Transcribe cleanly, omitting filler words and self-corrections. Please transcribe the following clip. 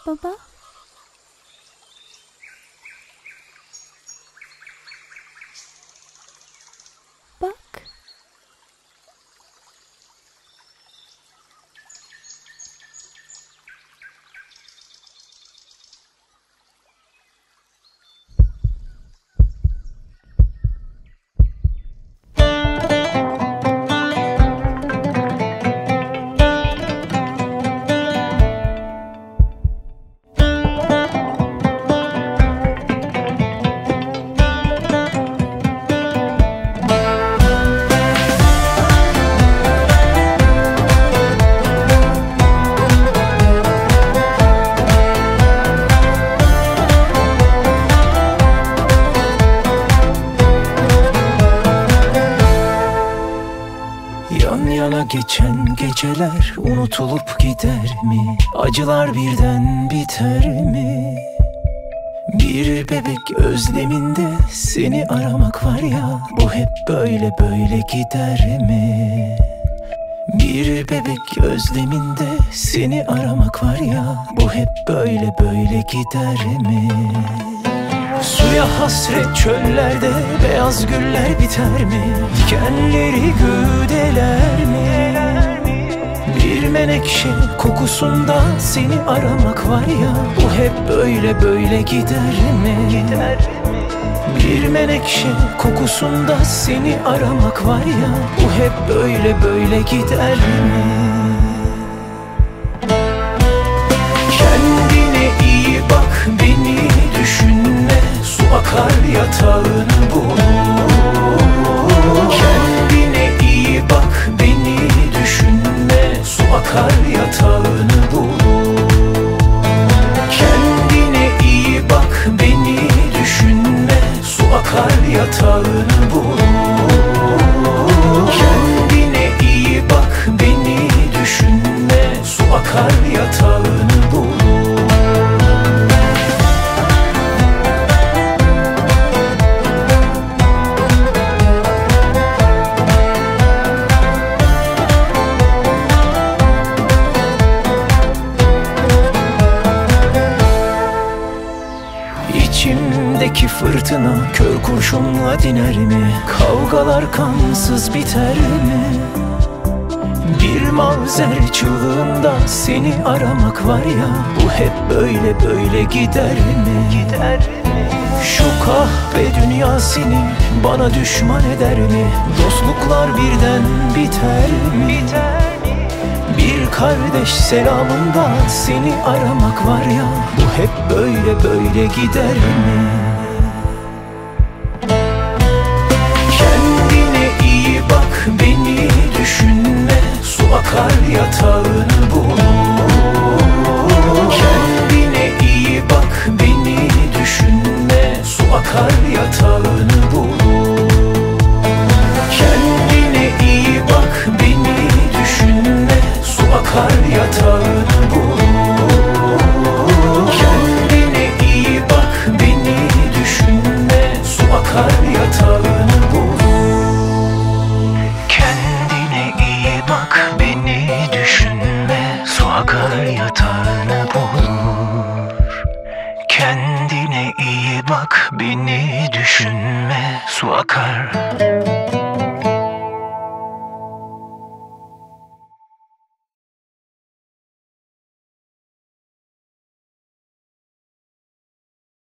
Baba? Bak. Yan yana geçen geceler unutulup gider mi? Acılar birden biter mi? Bir bebek özleminde seni aramak var ya, bu hep böyle böyle gider mi? Bir bebek özleminde seni aramak var ya, bu hep böyle böyle gider mi? Suya hasret çöllerde beyaz güller biter mi? Dikenleri güdeler mi? Bir menekşe kokusunda seni aramak var ya, bu hep böyle böyle gider mi? Bir menekşe kokusunda seni aramak var ya, bu hep böyle böyle gider mi? Kendine iyi bak, beni düşünme, su akar yatağını bul. Kendine iyi bak, beni düşünme, su akar yatağını bul. Kendine iyi bak, beni düşünme, su akar yatağını bul. Kendine iyi bak, beni düşünme, su akar yatağını bul. İçimdeki fırtına kör kurşunla diner mi? Kavgalar kansız biter mi? Bir mavzer çığlığında seni aramak var ya, bu hep böyle böyle gider mi? Şu kahve dünya seni bana düşman eder mi? Dostluklar birden biter mi? Bir kardeş selamında seni aramak var ya, bu hep böyle böyle gider mi? Kendine iyi bak, beni düşünme, su akar yatağını bul.